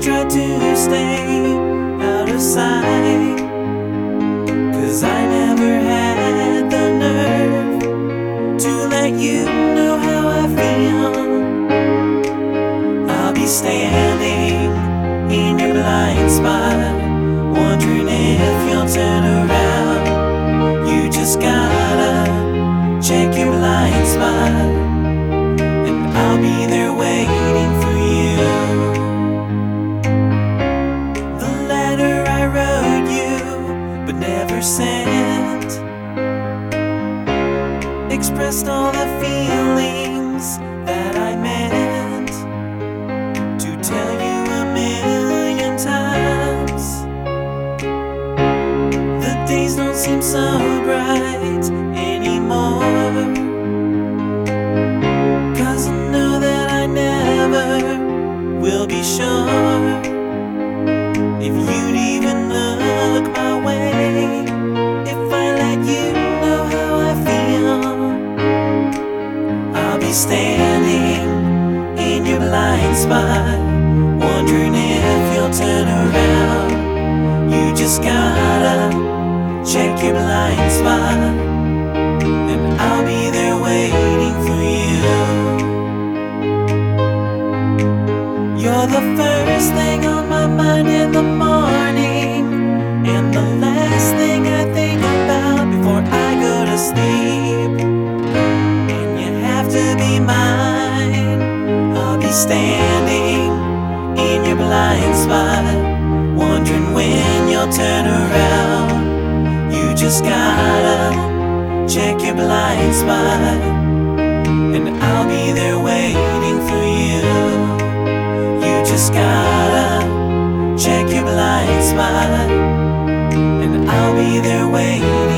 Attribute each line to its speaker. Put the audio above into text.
Speaker 1: tried to stay out of sight, 'cause I never had the nerve to let you know how I feel. I'll be standing in your blind spot, wondering if you'll turn around. You just gotta check your blind spot, and I'll be there waiting for you. The letter I wrote you but never sent expressed all the feelings that I meant to tell you a million times. The days don't seem so bright anymore, 'cause I know that I never will be sure if you'd even look my way. If I let you know how I feel, I'll be standing in your blind spot, wondering if you'll turn around. You just gotta check your blind spot, and I'll be there waiting for you. You're the first thing on my mind in the morning, and the last thing I think about before I go to sleep. And you have to be mine. I'll be standing in your blind spot, wondering when you'll turn around. You just gotta check your blind spot, and I'll be there waiting for you. You just gotta check your blind spot, and I'll be there waiting